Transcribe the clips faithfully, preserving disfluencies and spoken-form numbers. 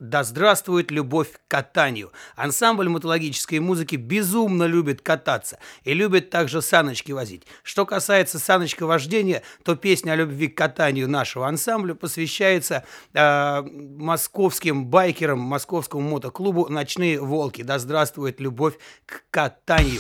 Да здравствует любовь к катанию! Ансамбль мотологической музыки безумно любит кататься и любит также саночки возить. Что касается саночковождения, то песня о любви к катанию нашего ансамбля посвящается э, московским байкерам, московскому мотоклубу «Ночные волки». Да здравствует любовь к катанию!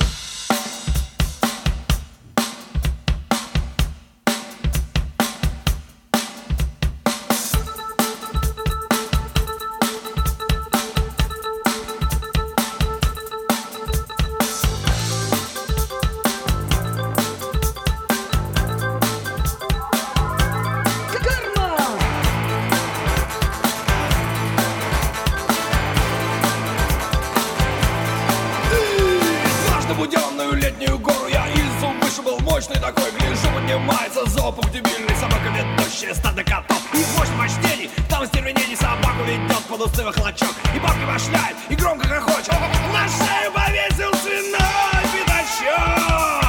Буденную летнюю гору я из выше был мощный такой. Гляжу, поднимается зопух дебильный, собака ведущая стадо котов. И мощь мощнений, там стервенений собаку ведет под усы хлочок. И бабки башляет, и громко хохочет. На шею повесил свиной пятачок.